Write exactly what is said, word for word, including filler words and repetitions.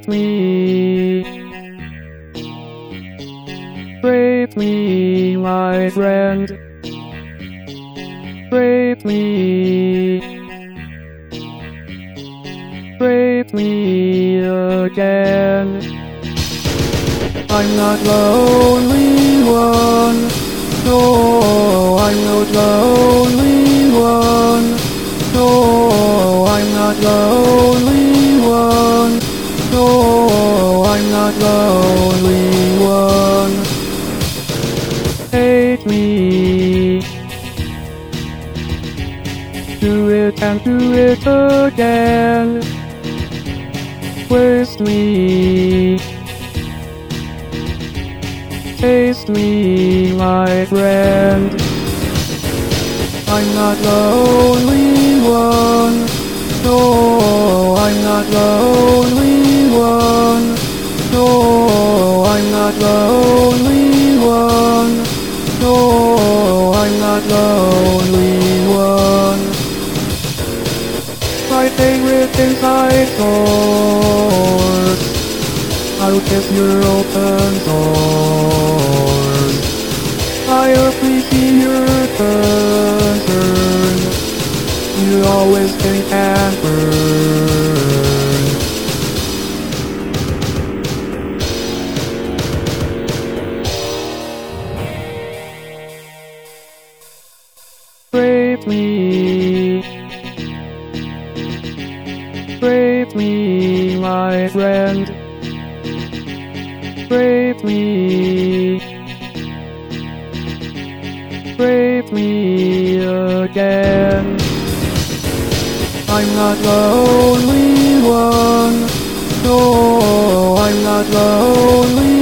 Rape me, rape me, my friend. Rape me, rape me again. I'm not the only one. No, I'm not the only one. No, I'm not the only one. No, I'm not the only one. Hate me. Do it and do it again. Waste me. Taste me, my friend. I'm not the only one. No, I'm not the only one. No, I'm not the only one. No, I'm not the only one. My favorite inside source. I'll kiss your open doors. I appreciate your concern. You always think and burn. Rape me, rape me, my friend. Rape me, rape me again. I'm not the only one. No, I'm not the only